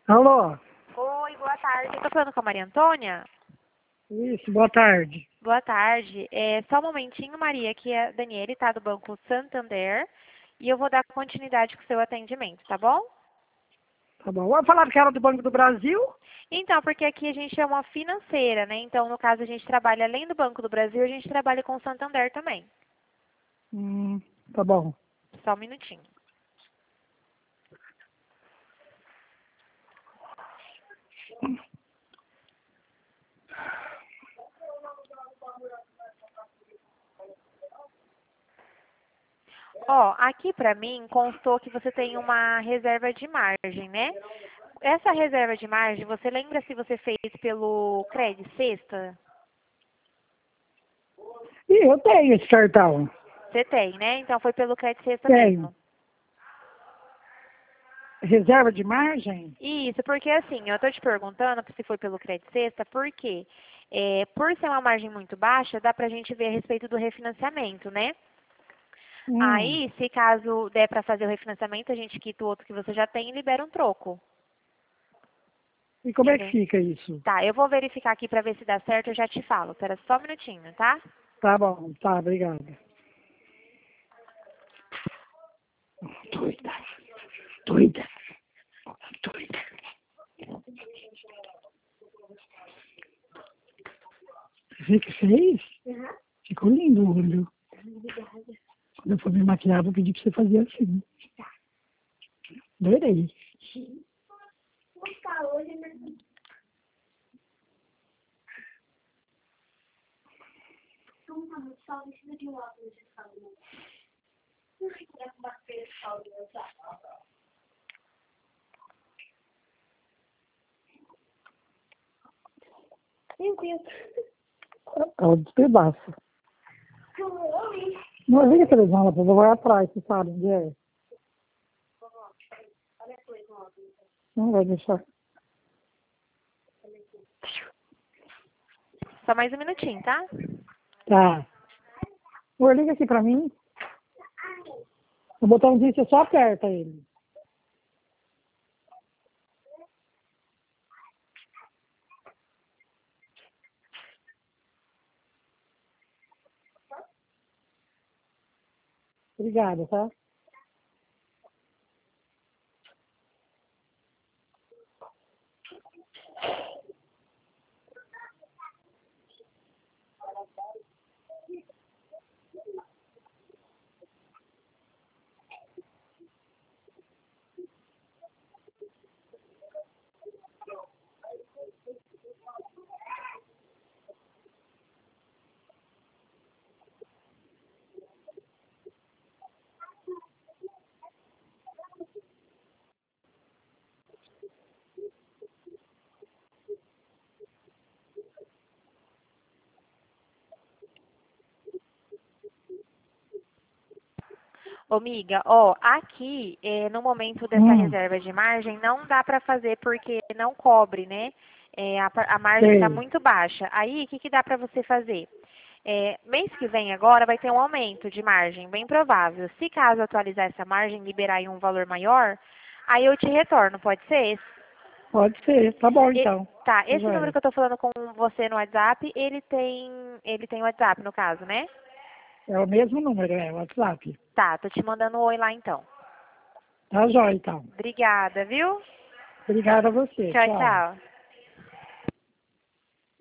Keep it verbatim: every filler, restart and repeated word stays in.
Alô? Oi, boa tarde. Eu tô falando com a Maria Antônia? Isso, boa tarde. Boa tarde. É, só um momentinho, Maria, aqui é a Daniele, tá? Do Banco Santander. E eu vou dar continuidade com o seu atendimento, tá bom? Tá bom. Vou falar que era do Banco do Brasil? Então, porque aqui a gente é uma financeira, né? Então, no caso, a gente trabalha além do Banco do Brasil, a gente trabalha com o Santander também. Hum, tá bom. Só um minutinho. Ó, aqui pra mim constou que você tem uma reserva de margem, né? Essa reserva de margem, você lembra se você fez pelo Credit Sexta? E eu tenho esse cartão. Você tem, né? Então foi pelo Credit Sexta Tenho. mesmo. Reserva de margem? Isso, porque assim, eu tô te perguntando se foi pelo Credit Sexta, porque é, por ser uma margem muito baixa, dá pra gente ver a respeito do refinanciamento, né? Hum. Aí, se caso der pra fazer o refinanciamento, a gente quita o outro que você já tem e libera um troco. E como é que Entendeu? fica isso? Tá, eu vou verificar aqui pra ver se dá certo, eu já te falo. Espera só um minutinho, tá? Tá bom, tá, obrigado. Doida, doida, doida. Você viu que fez? Uhum. Ficou lindo o olho. Quando eu for me maquiar, vou pedir pra você fazer assim. Adorei. Vou ficar hoje, né? Como tá muito sol, precisa de um óculos de sol, né? Ai, quero arrumar feira de sol, meu Deus. Meu Deus. Ela despedaça. Oi. Não, liga a televisão lá, pra eu vou atrás, você sabe onde é. Olha a coisa, óculos. Não vai deixar. Só mais um minutinho, tá? Tá. Amor, liga aqui pra mim. O botãozinho você só aperta ele. Obrigada, tá? Ô, miga, ó, aqui, eh, no momento dessa Hum, reserva de margem, não dá pra fazer porque não cobre, né? Eh, a, par- a margem tá sei. muito baixa. Aí, o que que dá pra você fazer? Eh, mês que vem agora vai ter um aumento de margem, bem provável. Se caso atualizar essa margem, liberar aí um valor maior, aí eu te retorno, pode ser? Pode ser. Tá bom, E- então. tá, Tá esse número joia. que eu tô falando com você no WhatsApp, ele tem, ele tem WhatsApp no caso, né? É o mesmo número, é o WhatsApp. Tá, tô te mandando um oi lá então. Tá joia, então. Obrigada, viu? Obrigada a você. Tchau, Tchau. tchau.